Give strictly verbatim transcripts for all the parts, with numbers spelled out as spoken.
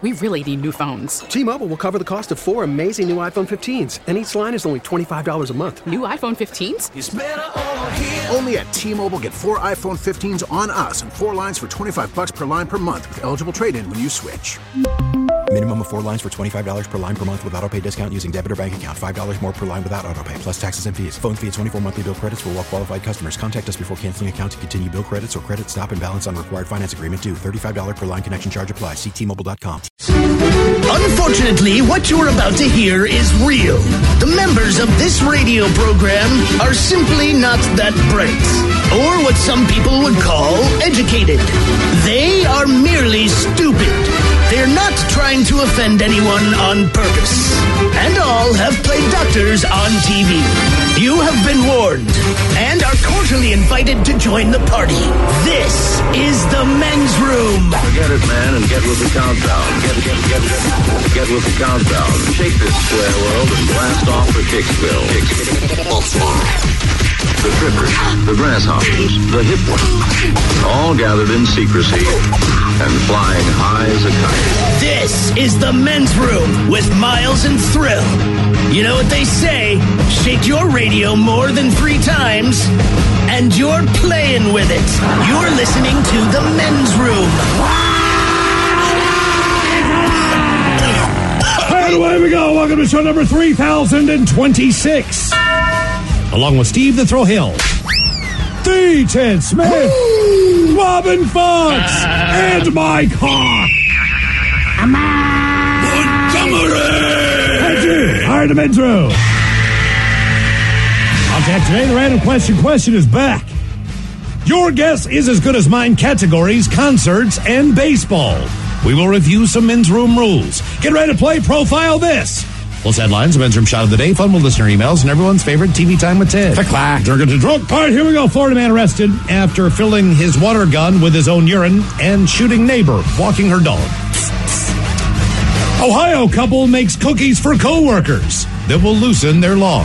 We really need new phones. T-Mobile will cover the cost of four amazing new iPhone fifteens, and each line is only twenty-five dollars a month. New iPhone fifteens? It's better over here. Only at T-Mobile, get four iPhone fifteens on us and four lines for twenty-five dollars per line per month with eligible trade-in when you switch. Minimum of four lines for twenty-five dollars per line per month with autopay discount using debit or bank account. five dollars more per line without autopay, plus taxes and fees. Phone fee at twenty-four monthly bill credits for well-qualified customers. Contact us before canceling account to continue bill credits or credit stop and balance on required finance agreement due. thirty-five dollars per line connection charge applies. See T Mobile dot com. Unfortunately, what you're about to hear is real. The members of this radio program are simply not that bright, or what some people would call educated. They are merely stupid. They're not trying to offend anyone on purpose. And all have played doctors on T V. You have been warned and are cordially invited to join the party. This is the men's room. Forget it, man, and get with the countdown. Get, get, get, get, get with the countdown. Shake this square world and blast off for Kicksville. The trippers, the grasshoppers, the hip ones, all gathered in secrecy and flying high as a kite. This is the men's room with Miles and Thrill. You know what they say, shake your radio more than three times, and you're playing with it. You're listening to the men's room. And away we go. Welcome to show number three thousand twenty-six. Along with Steve the Thrill Hill, the Ted Smith, Woo! Robin Fox, and Mike Hawk. Montgomery! All right, the men's room. On tap today, the random question question is back. Your guess is as good as mine. Categories, concerts, and baseball. We will review some men's room rules. Get ready to play Profile This. Plus headlines, the men's room shot of the day, fun with listener emails, and everyone's favorite T V time with Ted. Clack, drunk to drunk. All right, here we go. Florida man arrested after filling his water gun with his own urine and shooting neighbor walking her dog. Ohio couple makes cookies for co-workers that will loosen their log.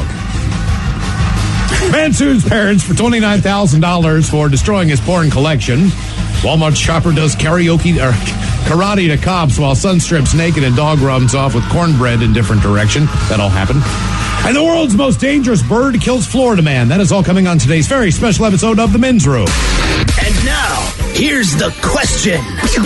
Man sues parents for twenty-nine thousand dollars for destroying his porn collection. Walmart shopper does karaoke or karate to cops while son strips naked and dog runs off with cornbread in different direction. That all happened. And the world's most dangerous bird kills Florida man. That is all coming on today's very special episode of The Men's Room. And now, here's the question.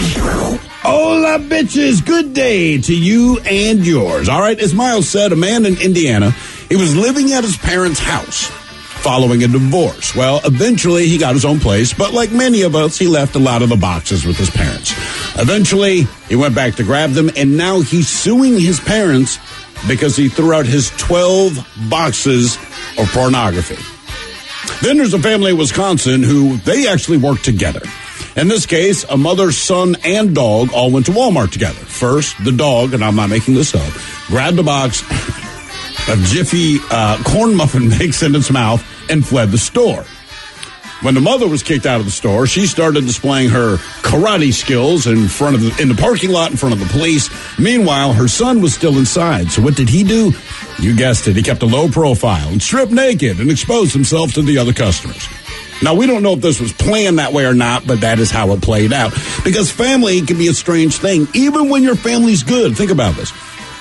Hola, bitches. Good day to you and yours. All right, as Miles said, a man in Indiana, he was living at his parents' house following a divorce. Well, eventually he got his own place, but like many of us, he left a lot of the boxes with his parents. Eventually, he went back to grab them, and now he's suing his parents because he threw out his twelve boxes of pornography. Then there's a family in Wisconsin who they actually work together. In this case, a mother, son, and dog all went to Walmart together. First, the dog, and I'm not making this up, grabbed a box of Jiffy uh, corn muffin mix in its mouth and fled the store. When the mother was kicked out of the store, she started displaying her karate skills in front of the, in the parking lot in front of the police. Meanwhile, her son was still inside. So what did he do? You guessed it. He kept a low profile and stripped naked and exposed himself to the other customers. Now, we don't know if this was planned that way or not, but that is how it played out. Because family can be a strange thing, even when your family's good. Think about this.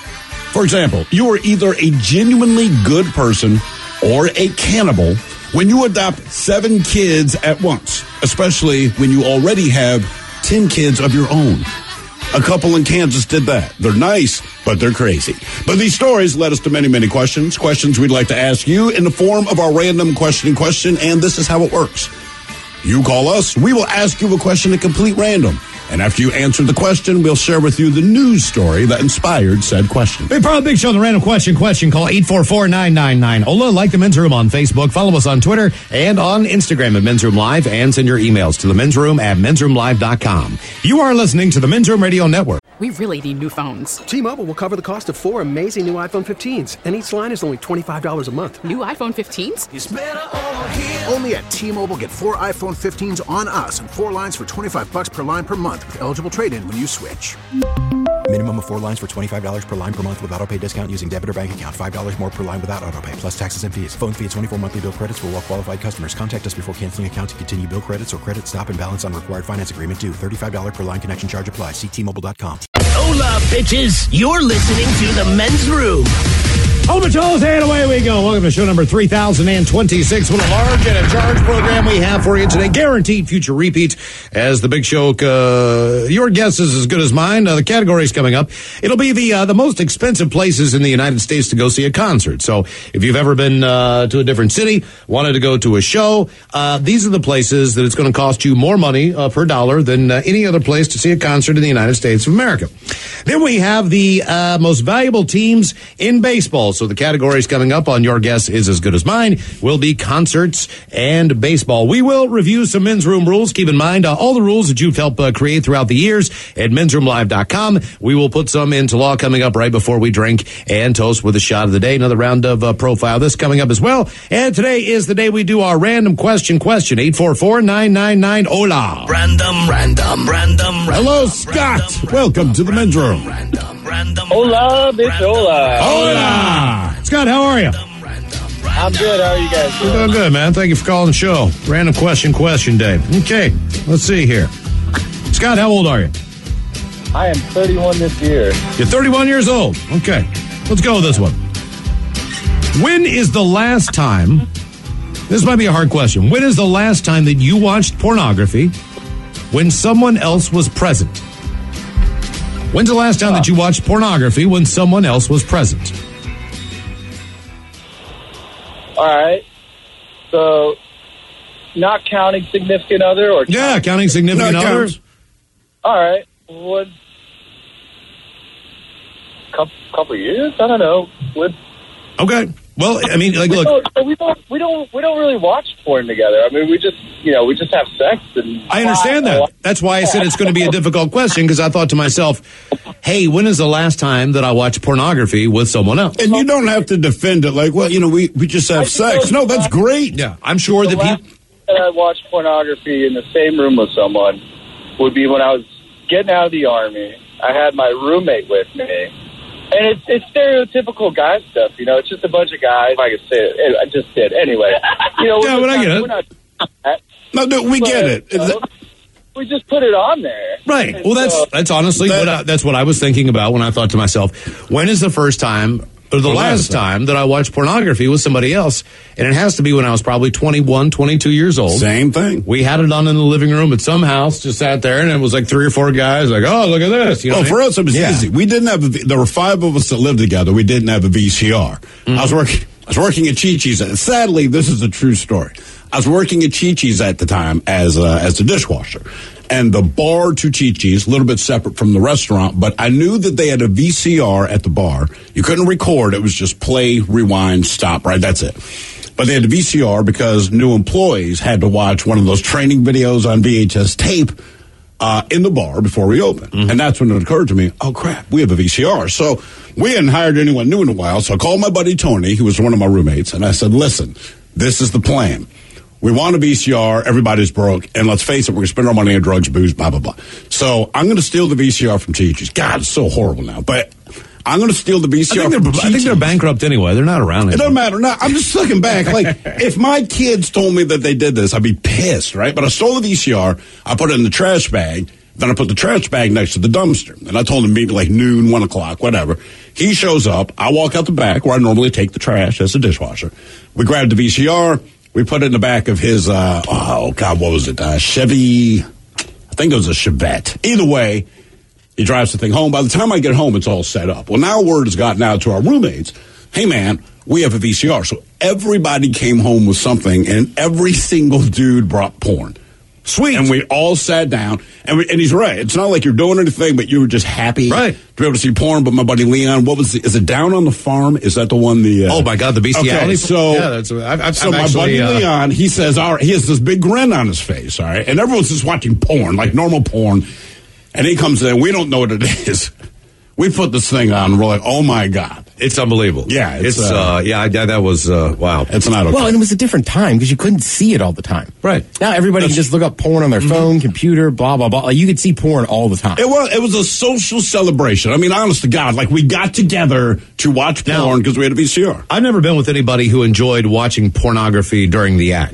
For example, you are either a genuinely good person or a cannibal when you adopt seven kids at once, especially when you already have ten kids of your own. A couple in Kansas did that. They're nice, but they're crazy. But these stories led us to many, many questions, questions we'd like to ask you in the form of our random question question, and this is how it works. You call us, we will ask you a question at complete random. And after you answer the question, we'll share with you the news story that inspired said question. Big Pro Big Show, the random question question. Call eight four four, nine nine nine, O L A. Like The Men's Room on Facebook. Follow us on Twitter and on Instagram at Men's Room Live. And send your emails to the men's room at men's room live dot com. You are listening to the Men's Room Radio Network. We really need new phones. T-Mobile will cover the cost of four amazing new iPhone fifteens, and each line is only twenty-five dollars a month. New iPhone fifteens? It's better over here. Only at T-Mobile, get four iPhone fifteens on us and four lines for twenty-five dollars per line per month with eligible trade-in when you switch. Minimum of four lines for twenty-five dollars per line per month with autopay discount using debit or bank account. five dollars more per line without autopay, plus taxes and fees. Phone fee at twenty-four monthly bill credits for well-qualified customers. Contact us before canceling account to continue bill credits or credit stop and balance on required finance agreement due. thirty-five dollars per line connection charge applies. See T Mobile dot com. Hola, up, bitches? You're listening to The Men's Room. Hold the toes and away we go. Welcome to show number three thousand twenty-six. What a large and a charge program we have for you today. Guaranteed future repeats as the big show. Uh, your guess is as good as mine. Uh, the categories coming up. It'll be the uh, the most expensive places in the United States to go see a concert. So if you've ever been uh, to a different city, wanted to go to a show, uh, these are the places that it's going to cost you more money uh, per dollar than uh, any other place to see a concert in the United States of America. Then we have the uh, most valuable teams in baseball. So the categories coming up on Your Guess Is As Good As Mine will be concerts and baseball. We will review some men's room rules. Keep in mind uh, all the rules that you've helped uh, create throughout the years at men's room live dot com. We will put some into law coming up right before we drink and toast with a shot of the day. Another round of uh, profile. This coming up as well. And today is the day we do our random question question. eight four four, nine nine nine, hola. Random, random, random. Hello, Scott. Random, Welcome to the men's room. Random, random. Hola, bitch, hola. Hola. Scott, how are you? I'm good. How are you guys doing? We're doing good, man. Thank you for calling the show. Random question question day. Okay, let's see here. Scott, how old are you? I am thirty-one this year. You're thirty-one years old. Okay, let's go with this one. When is the last time, this might be a hard question, when is the last time that you watched pornography when someone else was present? When's the last time that you watched pornography when someone else was present? All right. So, not counting significant other, or yeah, counting significant No, other. counts. All right. What? Couple, couple years? I don't know. What? Okay. Well, I mean, like, we, look. don't, we don't. We don't. We don't really watch porn together. I mean, we just, you know, we just have sex. And I understand that. That's why I said it's going to be a difficult question, because I thought to myself, hey, when is the last time that I watched pornography with someone else? And you don't have to defend it like, well, you know, we, we just have sex. No, that's great. Yeah, I'm sure The that last people. time I watched pornography in the same room with someone would be when I was getting out of the Army. I had my roommate with me. And it's, it's stereotypical guy stuff, you know. It's just a bunch of guys. If I could say it, I just did. Anyway, you know, Yeah, we're but I not- get it. we're not- No, no, we but, get it. you know, we just put it on there. Right. And Well, that's so- that's honestly That- what I, that's what I was thinking about when I thought to myself, when is the first time or the Well, last last time. time that I watched pornography with somebody else? And it has to be when I was probably twenty-one, twenty-two years old. Same thing. We had it on in the living room at some house, just sat there, and it was like three or four guys, like, oh, look at this. You know Well, what I for mean? us, it was Yeah. easy. We didn't have. A, v- there were five of us that lived together. We didn't have a V C R. Mm-hmm. I was working. I was working at Chi-Chi's. And sadly, this is a true story. I was working at Chi-Chi's at the time as uh, as a dishwasher, and the bar to Chi-Chi's, a little bit separate from the restaurant, but I knew that they had a V C R at the bar. You couldn't record; it was just play, rewind, stop. Right, that's it. But they had a V C R because new employees had to watch one of those training videos on V H S tape uh, in the bar before we opened. Mm-hmm. And that's when it occurred to me, oh, crap, we have a V C R. So we hadn't hired anyone new in a while. So I called my buddy Tony, who was one of my roommates, and I said, listen, this is the plan. We want a V C R. Everybody's broke. And let's face it, we're going to spend our money on drugs, booze, blah, blah, blah. So I'm going to steal the V C R from Chi-Chi's. God, it's so horrible now. But I'm going to steal the V C R I think, from they're, I think they're Chi-Chi's. bankrupt anyway. They're not around It anymore. doesn't matter. No, I'm just looking back. Like, if my kids told me that they did this, I'd be pissed, right? But I stole the V C R. I put it in the trash bag. Then I put the trash bag next to the dumpster. And I told him to meet me like noon, one o'clock, whatever. He shows up. I walk out the back where I normally take the trash as a dishwasher. We grabbed the V C R. We put it in the back of his, uh, oh, God, what was it? Uh, Chevy, I think it was a Chevette. Either way, he drives the thing home. By the time I get home, it's all set up. Well, now word has gotten out to our roommates. Hey, man, we have a V C R. So everybody came home with something, and every single dude brought porn. Sweet. And we all sat down, and, we, and he's right. It's not like you're doing anything, but you were just happy Right. to be able to see porn. But my buddy Leon, what was the, is it Down on the Farm? Is that the one? The uh, Oh, my God, the bestiality. Okay, so yeah, that's, I've, I've, so I've my actually, buddy uh, Leon, he says, all right, he has this big grin on his face, all right, and everyone's just watching porn, like normal porn, and he comes in, we don't know what it is. We put this thing on, and we're like, oh my God. It's unbelievable. Yeah, it's, it's, uh, uh, yeah, yeah, that was uh, wow. It's not okay. Well, and it was a different time because you couldn't see it all the time. Right. Now everybody can just look up porn on their phone, computer, blah, blah, blah. Like, you could see porn all the time. It was it was a social celebration. I mean, honest to God, like we got together to watch Now- porn because we had a V C R. I've never been with anybody who enjoyed watching pornography during the act.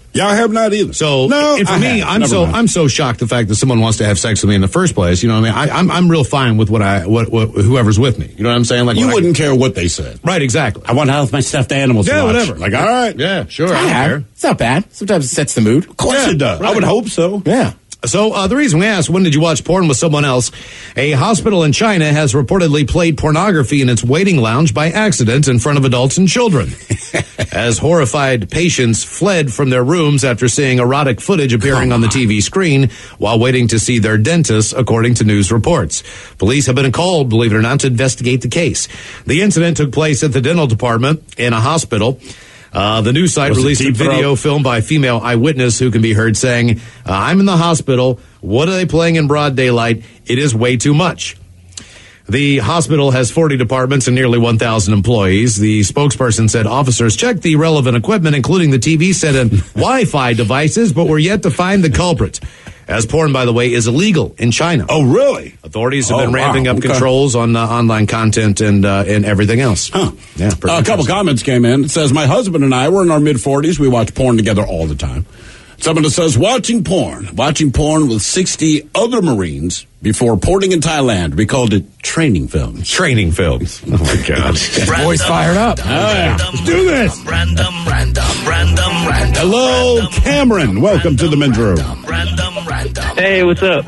Yeah, I have not either. So, no, and for I me, have. I'm Never so mind. I'm so shocked the fact that someone wants to have sex with me in the first place. You know what I mean? I, I'm I'm real fine with what I what, what whoever's with me. You know what I'm saying? Like You when wouldn't I, care what they said. right? Exactly. I want to have my stuffed animals. Yeah, to watch. whatever. Like, all right. Yeah, sure. I I don't have. care. It's not bad. Sometimes it sets the mood. Of course Yeah, it does. I right. would hope so. Yeah. So uh, the reason we asked, when did you watch porn with someone else? A hospital in China has reportedly played pornography in its waiting lounge by accident in front of adults and children. As horrified patients fled from their rooms after seeing erotic footage appearing on the T V screen while waiting to see their dentist, according to news reports. Police have been called, believe it or not, to investigate the case. The incident took place at the dental department in a hospital. Uh, the news site Was it released a deep throat? video filmed by a female eyewitness who can be heard saying, uh, I'm in the hospital. What are they playing in broad daylight? It is way too much. The hospital has forty departments and nearly one thousand employees. The spokesperson said officers checked the relevant equipment, including the T V set and Wi-Fi devices, but were yet to find the culprit. As porn, by the way, is illegal in China. Oh, really? Authorities have Oh, been ramping wow. up Okay. controls on uh, online content and uh, and everything else. Huh. Yeah, Uh, pretty a couple interesting. comments came in. It says, my husband and I were in our mid-forties. We watch porn together all the time. Someone that says, watching porn. Watching porn with sixty other Marines before porting in Thailand. We called it training films. Training films. Oh, my God. Boys fired up. Oh, yeah. Let's do this. Random, random, random, random. Hello, Cameron. Welcome to the men's room. Random, random. Hey, what's up?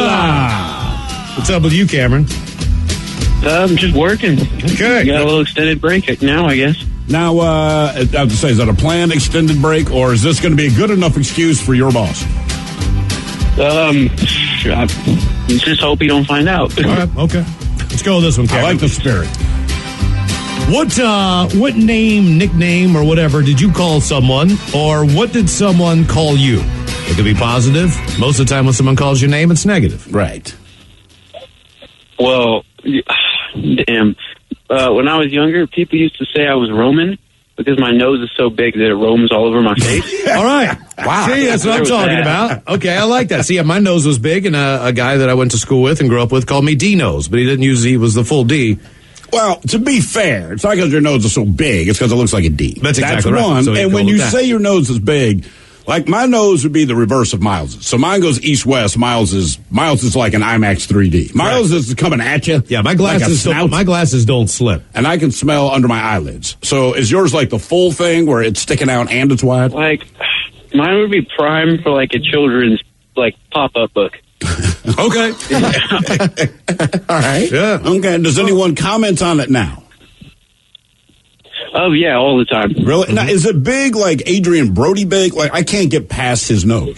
Hola. What's up with you, Cameron? I'm just working. Okay. Got a little extended break now, I guess. Now, uh, I have to say, is that a planned extended break, or is this going to be a good enough excuse for your boss? Um, I just hope you don't find out. All right, okay. Let's go with this one, I Cameron. like the spirit. What uh, what name, nickname, or whatever did you call someone, or what did someone call you? It could be positive. Most of the time when someone calls your name, it's negative. Right. Well, damn. Uh, when I was younger, people used to say I was Roman because my nose is so big that it roams all over my face. All right. Wow. See, that's what I'm There was talking that. about. Okay, I like that. See, my nose was big, and a, a guy that I went to school with and grew up with called me D-nose, but he didn't use, he was the full D. Well, to be fair, it's not because your nose is so big. It's because it looks like a D. That's exactly right. one. So you and go when with you that. say your nose is big, like my nose would be the reverse of Miles's. So mine goes east-west. Miles is Miles is like an IMAX three D. Miles is coming at you. Yeah, my like a glasses snout, don't, my glasses don't slip. and I can smell under my eyelids. So is yours like the full thing where it's sticking out and it's wide? Like, mine would be prime for like a children's like pop-up book. Okay. All right. Yeah. Okay. Does anyone comment on it now? Oh yeah, all the time. Really? Now, is it big like Adrian Brody big? Like I can't get past his nose.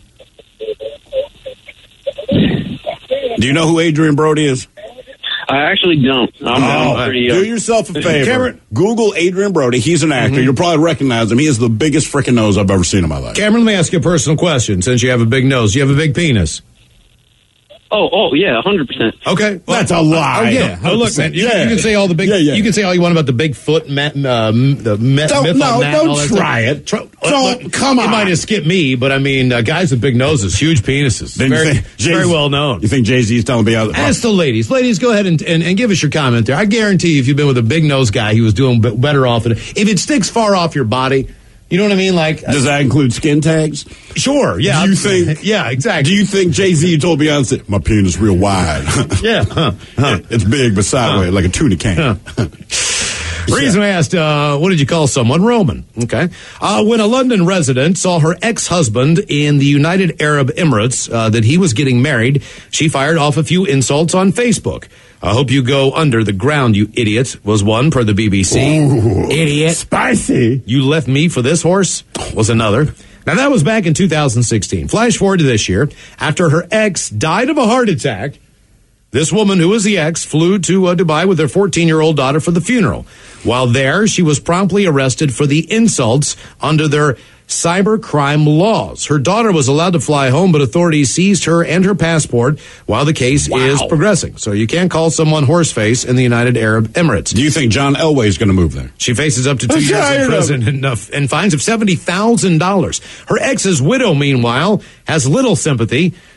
Do you know who Adrian Brody is? I actually don't. I'm, Oh, I'm pretty. do Uh, yourself a favor. Cameron- Google Adrian Brody. He's an actor. You'll probably recognize him. He has the biggest freaking nose I've ever seen in my life. Cameron, let me ask you a personal question. Since you have a big nose, do you have a big penis? oh, oh yeah, one hundred percent. Okay, well, That's a lie. Oh yeah. Oh, look, man. You, Yeah. you can say all the big. Yeah, yeah. You can say all you want about the big foot. Met, um, the met, Don't- myth no, on that don't and all that try stuff. it. Try- Don't- come It on. might have skipped me, but I mean, uh, guys with big noses, huge penises, Then you very, think very Jay-Z- well known. You think Jay-Z's telling me out? Ask the ladies. Ladies, go ahead and, and, and give us your comment there. I guarantee you, if you've been with a big nose guy, he was doing b- better off. And if it sticks far off your body, you know what I mean? Like, Does that include skin tags? sure, yeah. Do you think? Yeah, exactly. Do you think Jay-Z told Beyonce, my penis real wide? Yeah. Huh. Huh. It's big but sideways like a tuna can. Reason I asked, uh, what did you call someone? Roman. Okay. Uh, when a London resident saw her ex-husband in the United Arab Emirates, uh, that he was getting married, she fired off a few insults on Facebook. I hope you go under the ground, you idiot, was one per the B B C. Ooh, Idiot. Spicy. You left me for this horse was another. Now, that was back in two thousand sixteen. Flash forward to this year. After her ex died of a heart attack, this woman, who was the ex, flew to uh, Dubai with her fourteen-year-old daughter for the funeral. While there, she was promptly arrested for the insults under their cybercrime laws. Her daughter was allowed to fly home, but authorities seized her and her passport while the case Wow. is progressing. So you can't call someone horseface in the United Arab Emirates. Do you think John Elway is going to move there? She faces up to two I'm years tired in of prison and, uh, and fines of seventy thousand dollars. Her ex's widow, meanwhile, has little sympathy.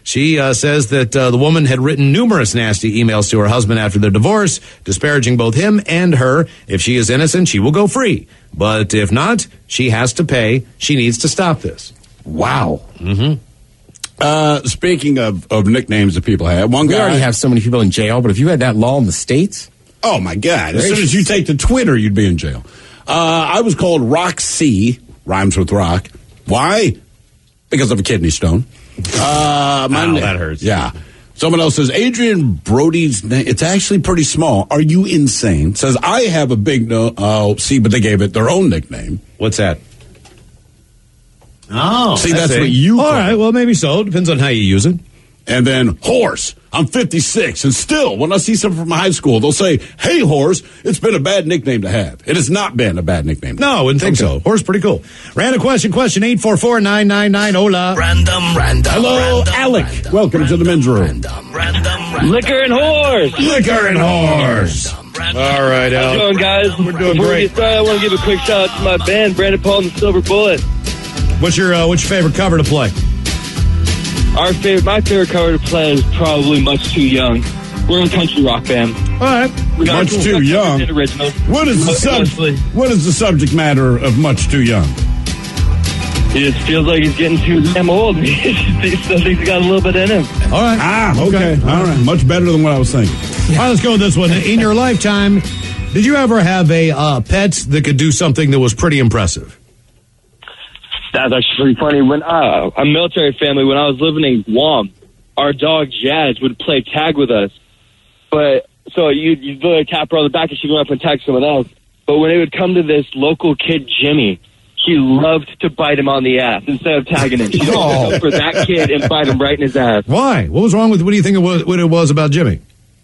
She uh, says that uh, the woman had written numerous nasty emails to her husband after their divorce, disparaging both him and her. If she is innocent, she will go free. But if not, she has to pay. She needs to stop this. Wow. Mm-hmm. Uh, speaking of, of nicknames that people have, one we guy... We already have so many people in jail, but if you had that law in the States... Oh, my God. As soon as you take to Twitter, you'd be in jail. Uh, I was called Roxy, rhymes with rock. Why? Because of a kidney stone. Uh, my Wow, na- that hurts. Yeah. Someone else says, Adrian Brody's name, it's actually pretty small. Are you insane? Says, I have a big no. Oh, see, but they gave it their own nickname. What's that? Oh, see, I that's see. what you All call right, it. well, maybe so. Depends on how you use it. And then horse. I'm fifty-six, and still, when I see someone from high school, they'll say, "Hey, horse." It's been a bad nickname to have. It has not been a bad nickname. No, I wouldn't think Okay. so. Horse, pretty cool. Random question, question eight four four nine nine nine. Hola. Random, random. Hello, random, Alec. random, Welcome random, to the men's room. Random, random, random. Liquor and horse. Liquor and horse. All right, How's it Al. going, guys? We're doing Before great. we get started, I want to give a quick shout out to my band, Brandon Paul and the Silver Bullet. What's your uh, what's your favorite cover to play? Our favorite, my favorite cover to play is probably Much Too Young. We're a country rock band. All right. We got Much we Too got Young. Original. What is the sub- Mostly. What is the subject matter of Much Too Young? He just feels like he's getting too damn old. He still thinks he's got a little bit in him. All right. Ah, okay. All right. Much better than what I was thinking. All right, let's go with this one. In your lifetime, did you ever have a uh, pet that could do something that was pretty impressive? That's actually pretty funny. When uh, a military family, when I was living in Guam, our dog Jazz would play tag with us. But so you you literally tap her on the back and she'd go up and tag someone else. But when it would come to this local kid Jimmy, he loved to bite him on the ass instead of tagging him. She'd Oh. go for that kid and bite him right in his ass. Why? What was wrong with? What do you think it was? What it was about Jimmy?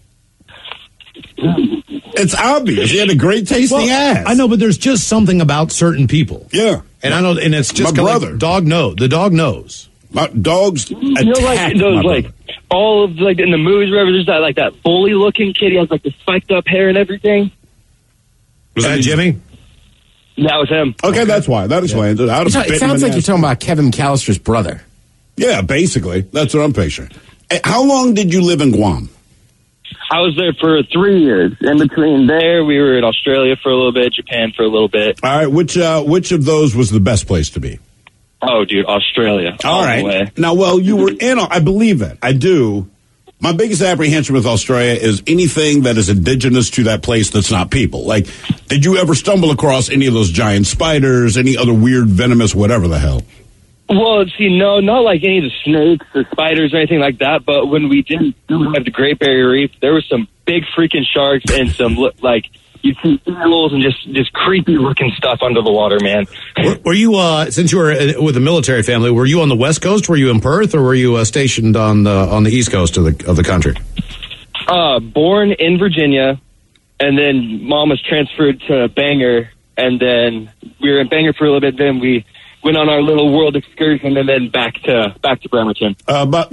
It's obvious. He had a great tasting ass. I know, but there's just something about certain people. Yeah. And I know, and it's just My kinda like brother. dog knows. The dog knows. My dogs You know, like attack those, my like brother. all of like in the movies, wherever there's that like that bully looking kid. He has like the spiked up hair and everything. Was that Jimmy? That was him. Okay, that's why. That explains it. I'd have It bitten him sounds in like the you're ass. talking about Kevin McAllister's brother. Yeah, basically. That's what I'm picturing. Hey, how long did you live in Guam? I was there for three years. In between there, we were in Australia for a little bit, Japan for a little bit. All right, which uh, which of those was the best place to be? Oh, dude, Australia. All all right. the way. Now, well, you were in. I believe it. I do. My biggest apprehension with Australia is anything that is indigenous to that place that's not people. Like, did you ever stumble across any of those giant spiders, any other weird venomous whatever the hell? Well, see, no, not like any of the snakes or spiders or anything like that. But when we did have the Great Barrier Reef, there were some big freaking sharks and some li- like you see eels and just just creepy looking stuff under the water, man. Were, were you, uh, since you were uh, with a military family, were you on the West Coast? Were you in Perth, or were you uh, stationed on the on the East Coast of the of the country? Uh, born in Virginia, and then mom was transferred to Bangor, and then we were in Bangor for a little bit. Then we went on our little world excursion, and then back to back to Bremerton. Uh, but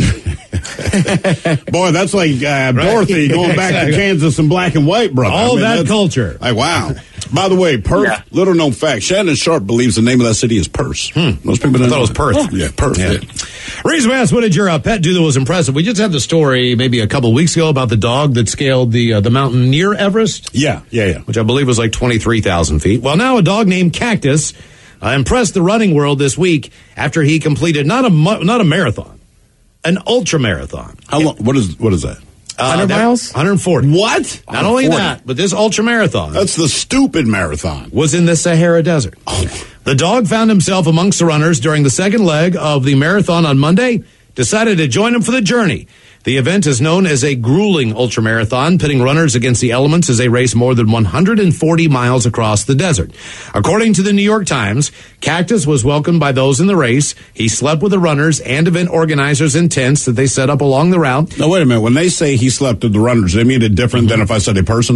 boy, that's like uh, Dorothy going back to Exactly. Kansas in black and white, brother. All that that's- culture. Like, wow. By the way, Perth, Yeah. little known fact, Shannon Sharp believes the name of that city is Perth. Most people don't I thought know it was that. Perth. Yeah, Perth. Yeah. Yeah. Reason we asked, what did your uh, pet do that was impressive? We just had the story maybe a couple weeks ago about the dog that scaled the uh, the mountain near Everest. Yeah, yeah, yeah. Which I believe was like twenty-three thousand feet. Well, now a dog named Cactus uh, impressed the running world this week after he completed not a mu- not a marathon, an ultra marathon. How long? What is what is that? Uh, one hundred that- miles? one hundred forty. What? Not only one hundred forty. that, but this ultra marathon That's the stupid marathon. was in the Sahara Desert. The dog found himself amongst the runners during the second leg of the marathon on Monday, decided to join him for the journey. The event is known as a grueling ultramarathon, pitting runners against the elements as they race more than one hundred forty miles across the desert. According to the New York Times, Cactus was welcomed by those in the race. He slept with the runners and event organizers in tents that they set up along the route. Now, wait a minute. When they say he slept with the runners, they mean it different than if I said a person?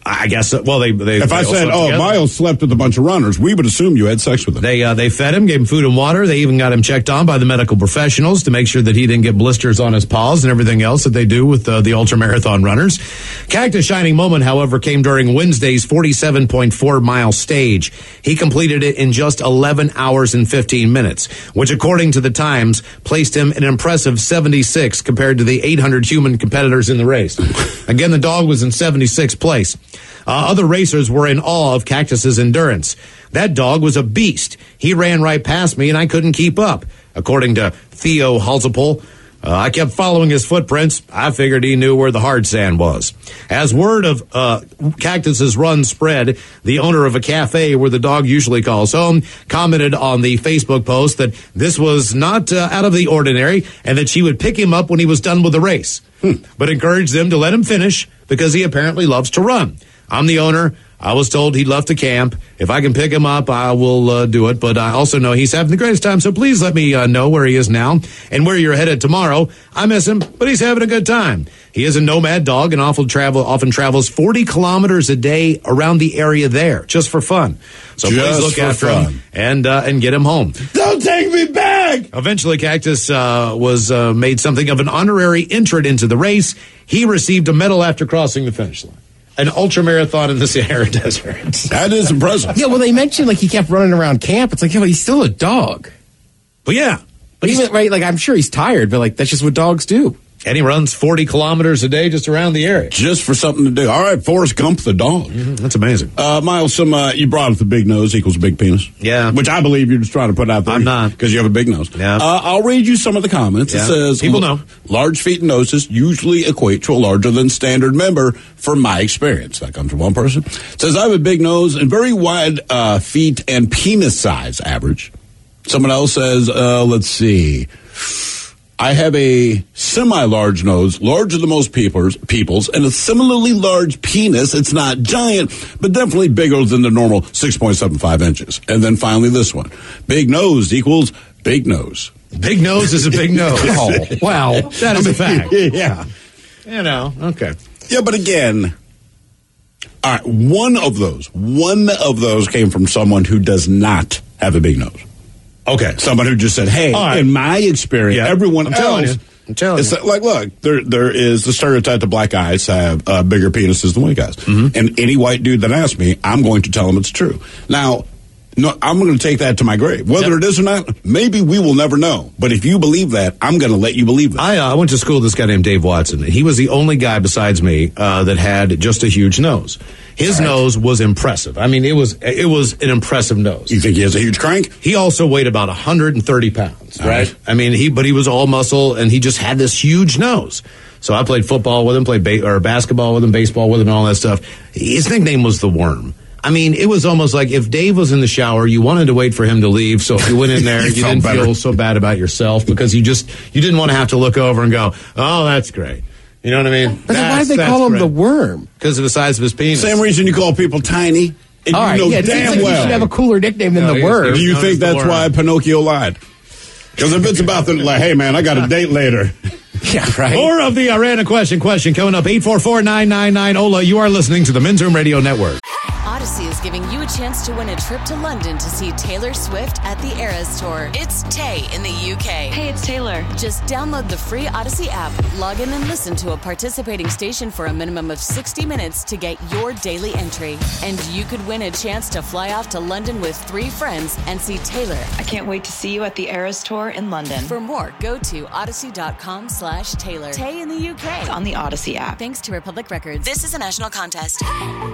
I guess. Well, they. they if they I all said, slept "Oh, together. Miles slept with a bunch of runners," we would assume you had sex with him. They uh, they fed him, gave him food and water. They even got him checked on by the medical professionals to make sure that he didn't get blisters on his paws and everything else that they do with uh, the ultramarathon runners. Cactus' shining moment, however, came during Wednesday's forty-seven point four mile stage. He completed it in just eleven hours and fifteen minutes, which, according to the Times, placed him an impressive seventy-six compared to the eight hundred human competitors in the race. Again, the dog was in seventy-sixth place. Uh, other racers were in awe of Cactus's endurance. That dog was a beast. He ran right past me, and I couldn't keep up. According to Theo Halsapol, uh, I kept following his footprints. I figured he knew where the hard sand was. As word of uh, Cactus's run spread, the owner of a cafe where the dog usually calls home commented on the Facebook post that this was not uh, out of the ordinary and that she would pick him up when he was done with the race, hmm. but encouraged them to let him finish because he apparently loves to run. I'm the owner. I was told he'd love to camp. If I can pick him up, I will uh, do it. But I also know he's having the greatest time, so please let me uh, know where he is now and where you're headed tomorrow. I miss him, but he's having a good time. He is a nomad dog and often, travel, often travels forty kilometers a day around the area there, just for fun. So just please look after fun. him and, uh, and get him home. Don't take me back! Eventually, Cactus uh, was uh, made something of an honorary entrant into the race. He received a medal after crossing the finish line. An ultramarathon in the Sahara Desert. That is impressive. Yeah, well, they mentioned like he kept running around camp. It's like, yeah, but he's still a dog. But yeah. But even, right, like, I'm sure he's tired, but like, that's just what dogs do. And he runs forty kilometers a day just around the area. Just for something to do. All right, Forrest Gump the dog. Mm-hmm. That's amazing. Uh, Miles, some, uh, you brought up the big nose equals big penis. Yeah. Which I believe you're just trying to put out there. I'm not. Because you have a big nose. Yeah. Uh, I'll read you some of the comments. Yeah. It says, people know. Large feet and noses usually equate to a larger than standard member from my experience. That comes from one person. It says, I have a big nose and very wide uh, feet and penis size average. Someone else says, uh, let's see. I have a semi-large nose, larger than most people's, people's, and a similarly large penis. It's not giant, but definitely bigger than the normal six point seven five inches. And then finally this one. Big nose equals big nose. Big nose is a big nose. Oh, wow. That is a fact. Yeah. You know, okay. Yeah, but again, all right, one of those, one of those came from someone who does not have a big nose. Okay. Someone who just said, hey, right. in my experience, Yeah. everyone I'm else. telling you. I'm telling it's you. like, look, there there is the stereotype that black guys have uh, bigger penises than white guys. Mm-hmm. And any white dude that asks me, I'm going to tell him it's true. Now, no, I'm going to take that to my grave. Whether Yep. it is or not, maybe we will never know. But if you believe that, I'm going to let you believe that. I, uh, I went to school with this guy named Dave Watson. He was the only guy besides me uh, that had just a huge nose. His Right. nose was impressive. I mean, it was it was an impressive nose. You think he has a huge crank? He also weighed about one hundred thirty pounds, All right? right. I mean, he but he was all muscle, and he just had this huge nose. So I played football with him, played ba- or basketball with him, baseball with him, and all that stuff. His nickname was the Worm. I mean, it was almost like if Dave was in the shower, you wanted to wait for him to leave. So if you went in there, You you felt didn't better. feel so bad about yourself because you just you didn't want to have to look over and go, "Oh, that's great." You know what I mean? But then why did they call him the Worm? Because of the size of his penis. Same reason you call people tiny. And All right, you know yeah, it seems damn like you well. should have a cooler nickname than No, the he's- Worm. Do you known as think the that's Worm. why Pinocchio lied? Because if it's about the, like, hey, man, I got a date later. Yeah, right. More of the uh, random question question coming up. eight four four, nine nine nine, O L A. You are listening to the Men's Room Radio Network. Odyssey is giving you a chance to win a trip to London to see Taylor Swift at the Eras Tour. It's Tay in the U K. Hey, it's Taylor. Just download the free Odyssey app, log in and listen to a participating station for a minimum of sixty minutes to get your daily entry. And you could win a chance to fly off to London with three friends and see Taylor. I can't wait to see you at the Eras Tour in London. For more, go to odyssey.com slash Taylor. Tay in the U K. It's on the Odyssey app. Thanks to Republic Records. This is a national contest.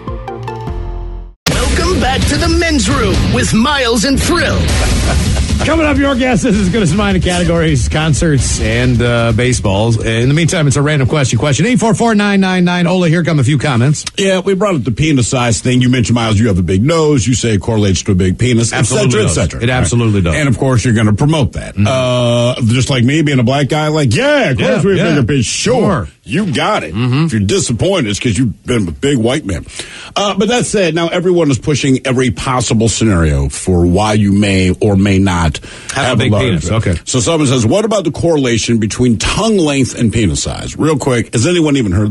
Welcome back to the Men's Room with Miles and Thrill. Coming up, your guess is as good as mine in categories, concerts, and uh, baseballs. In the meantime, it's a random question. Question eight four four, nine nine nine. Ola, here come a few comments. Yeah, we brought up the penis size thing. You mentioned, Miles, you have a big nose. You say it correlates to a big penis, Absolutely et cetera, does. et cetera. It absolutely does. And, of course, you're going to promote that. Mm-hmm. Uh, just like me being a black guy, like, yeah, of course Yeah, we have yeah. bigger penis. Sure, Sure. you got it. Mm-hmm. If you're disappointed, it's because you've been a big white man. Uh, but that said, now everyone is pushing every possible scenario for why you may or may not Have have, a big large penis. Okay. So someone says, what about the correlation between tongue length and penis size? Real quick, has anyone even heard that?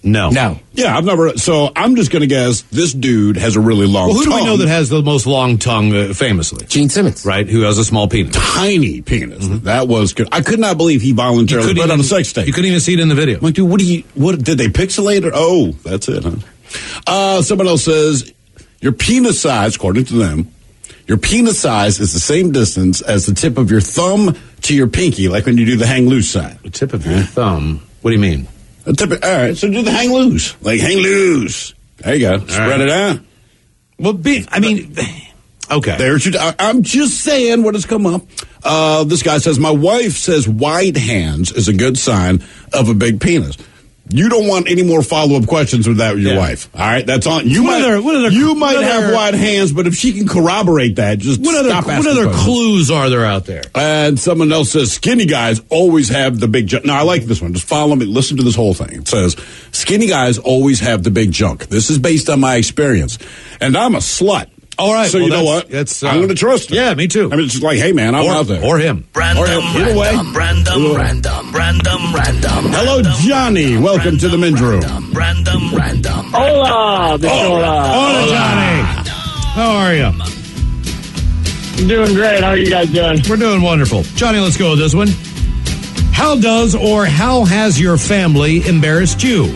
No. No. Yeah, I've never. So I'm just going to guess this dude has a really long Well, who tongue. do we know that has the most long tongue uh, famously? Gene Simmons. Right, who has a small penis. Tiny penis. Mm-hmm. That was good. I could not believe he voluntarily put on a sex tape. You couldn't even see it in the video. I'm like, dude, what do you, what, did they pixelate it? Oh, that's it, huh? Uh, someone else says, your penis size, according to them, your penis size is the same distance as the tip of your thumb to your pinky, like when you do the hang loose sign. The tip of your thumb? What do you mean? A tip of, all right, so do the hang loose. Like, hang loose. There you go. All Spread right. it out. Well, be, I mean, okay. There's your, I, I'm just saying what has come up. Uh, this guy says, my wife says wide hands is a good sign of a big penis. You don't want any more follow-up questions with that with your yeah. wife. All right, that's on. You what might, other, what other, you might what have other, wide hands, but if she can corroborate that, just what stop other, asking What other questions. clues are there out there? And someone else says, skinny guys always have the big junk. Now, I like this one. Just follow me. Listen to this whole thing. It says, skinny guys always have the big junk. This is based on my experience. And I'm a slut. All right. So well, you know what? That's, uh, I'm going to trust her. Yeah, me too. I mean, it's just like, hey, man, I'm or, out there. Or him. Random, or him. Either way. random, random, random, random, random. Hello, Johnny. Welcome random, to the men's room. Random, random. Hola, Hola. Hola, Johnny. How are you? I'm doing great. How are you guys doing? We're doing wonderful. Johnny, let's go with this one. How does or how has your family embarrassed you?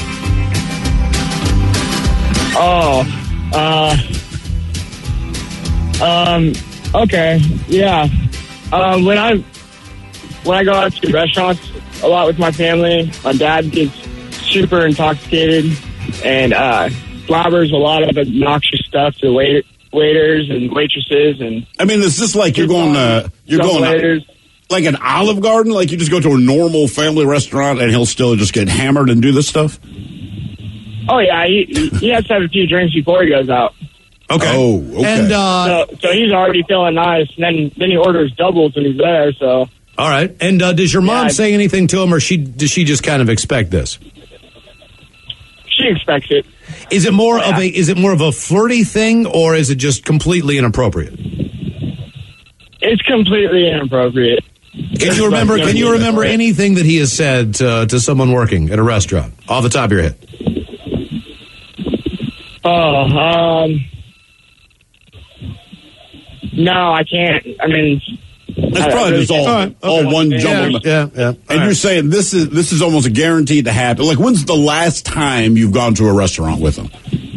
Oh, uh... Um, okay, yeah. Um, when I when I go out to restaurants a lot with my family, my dad gets super intoxicated and uh, slobbers a lot of obnoxious stuff to wait, waiters and waitresses. And I mean, is this like you're going uh, you're going waiters. like an Olive Garden? Like you just go to a normal family restaurant and he'll still just get hammered and do this stuff? Oh yeah, he he has to have a few drinks before he goes out. Okay. Oh, okay. And, uh, so, so he's already feeling nice. And then, then he orders doubles when he's there. So. All right. And uh, does your mom yeah, say anything to him, or she does she just kind of expect this? She expects it. Is it more yeah. of a is it more of a flirty thing, or is it just completely inappropriate? It's completely inappropriate. Can you remember? Can you remember anything that he has said to, to someone working at a restaurant off the top of your head? Oh, um. No, I can't. I mean, it's I, probably I really just all, okay. all one yeah. jumble. Yeah, yeah. And all you're right. saying this is this is almost guaranteed to happen. Like, when's the last time you've gone to a restaurant with them?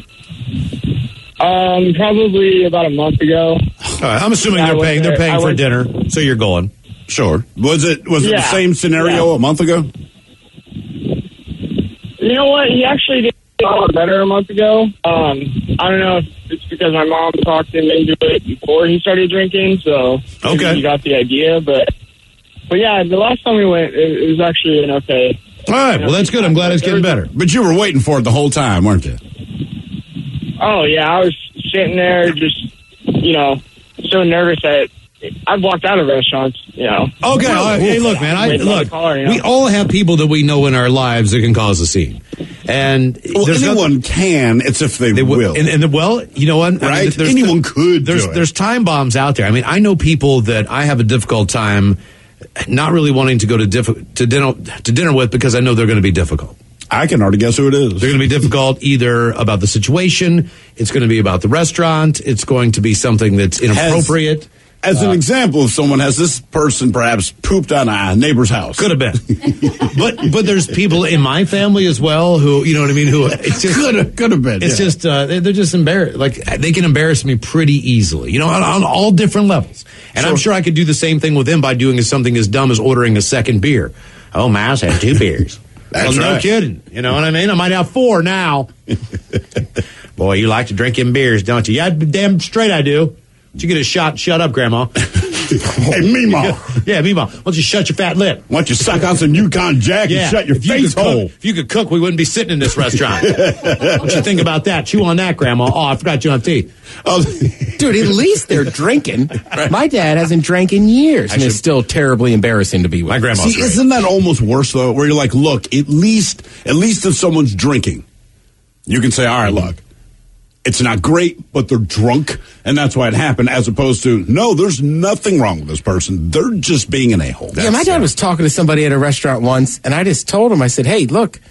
Um, probably about a month ago. All right, I'm assuming yeah, they're paying. They're paying for went, dinner, so you're going. Sure. Was it was it yeah, the same scenario yeah. a month ago? You know what? He actually did a lot better a month ago. Um, I don't know if it's because my mom talked him into it before he started drinking, so maybe okay. he got the idea. But but yeah, the last time we went, it, it was actually an okay. All right, well that's good. I'm glad it's getting better. But you were waiting for it the whole time, weren't you? Oh yeah, I was sitting there just, you know, so nervous that I've walked out of restaurants, you know. Okay, all right. Hey, look, man. I, look, car, you know? we all have people that we know in our lives that can cause a scene, and well, there's anyone nothing, can. It's if they, they will. And, and well, you know what? Right? I mean, anyone could. There's do it. there's time bombs out there. I mean, I know people that I have a difficult time not really wanting to go to diff- to dinner to dinner with because I know they're going to be difficult. I can already guess who it is. They're going to be difficult either about the situation. It's going to be about the restaurant. It's going to be something that's inappropriate. Has, As an uh, example, if someone has this person perhaps pooped on a neighbor's house. Could have been. but but there's people in my family as well who, you know what I mean, who it's just could have could have been. It's yeah. just uh, they're just embarrassed. Like they can embarrass me pretty easily, you know, on, on all different levels. And sure. I'm sure I could do the same thing with them by doing something as dumb as ordering a second beer. Oh, my house had two beers. That's well, right. No kidding. You know what I mean? I might have four now. Boy, you like to drink in beers, don't you? Yeah, damn straight I do. You get a shot, shut up, Grandma. Hey, Meemaw. Yeah, Meemaw. Why don't you shut your fat lip? Why don't you suck on some Yukon Jack yeah. and shut your if face you hole? Cook, if you could cook, we wouldn't be sitting in this restaurant. What you think about that? Chew on that, Grandma. Oh, I forgot you have teeth. Oh, dude, at least they're drinking. My dad hasn't drank in years, and it's still terribly embarrassing to be with. My grandma's See, great. Isn't that almost worse, though, where you're like, look, at least, at least if someone's drinking, you can say, all right, look, it's not great, but they're drunk, and that's why it happened, as opposed to, no, there's nothing wrong with this person. They're just being an a-hole. Yeah, my dad was talking to somebody at a restaurant once, and I just told him, I said, hey, look,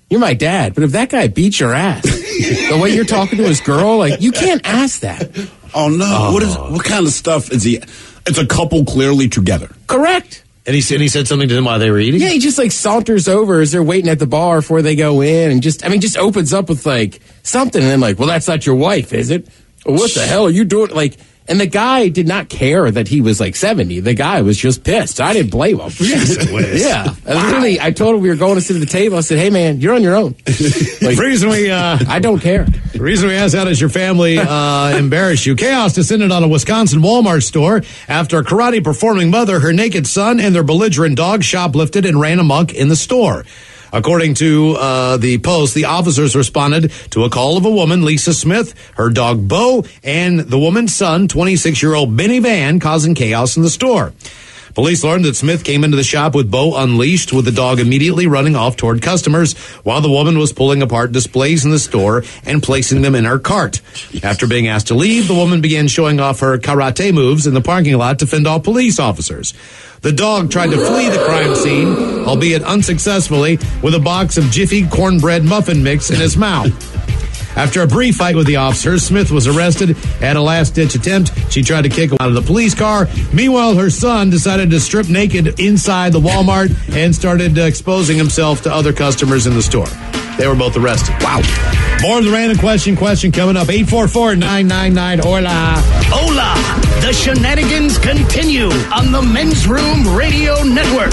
you're my dad, but if that guy beats your ass, the way you're talking to his girl, like, you can't ask that. Oh, no. Oh. What is? What kind of stuff is he? It's a couple clearly together. Correct. And he said he said something to them while they were eating? Yeah, he just, like, saunters over as they're waiting at the bar before they go in and just, I mean, just opens up with, like, something. And then, like, well, that's not your wife, is it? Well, what the hell are you doing? Like, and the guy did not care that he was like seventy. The guy was just pissed. I didn't blame him. Yeah. I literally, I told him we were going to sit at the table. I said, hey, man, you're on your own. Like, the reason we, uh, I don't care. The reason we asked how does your family uh, embarrass you? Chaos descended on a Wisconsin Walmart store after a karate performing mother, her naked son, and their belligerent dog shoplifted and ran amok in the store. According to uh, the Post, the officers responded to a call of a woman, Lisa Smith, her dog Bo, and the woman's son, twenty-six-year-old Benny Van, causing chaos in the store. Police learned that Smith came into the shop with Bo unleashed, with the dog immediately running off toward customers while the woman was pulling apart displays in the store and placing them in her cart. After being asked to leave, the woman began showing off her karate moves in the parking lot to fend off police officers. The dog tried to flee the crime scene, albeit unsuccessfully, with a box of Jiffy cornbread muffin mix in his mouth. After a brief fight with the officers, Smith was arrested at a last-ditch attempt. She tried to kick him out of the police car. Meanwhile, her son decided to strip naked inside the Walmart and started uh, exposing himself to other customers in the store. They were both arrested. Wow. More of the random question question coming up. eight four four, nine nine nine, hola. Hola! The shenanigans continue on the Men's Room Radio Network.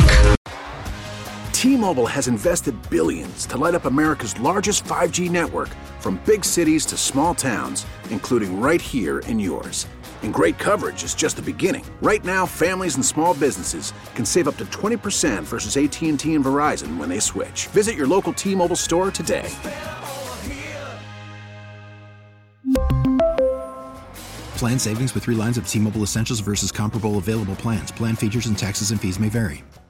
T-Mobile has invested billions to light up America's largest five G network, from big cities to small towns, including right here in yours. And great coverage is just the beginning. Right now, families and small businesses can save up to twenty percent versus A T and T and Verizon when they switch. Visit your local T-Mobile store today. Plan savings with three lines of T-Mobile Essentials versus comparable available plans. Plan features and taxes and fees may vary.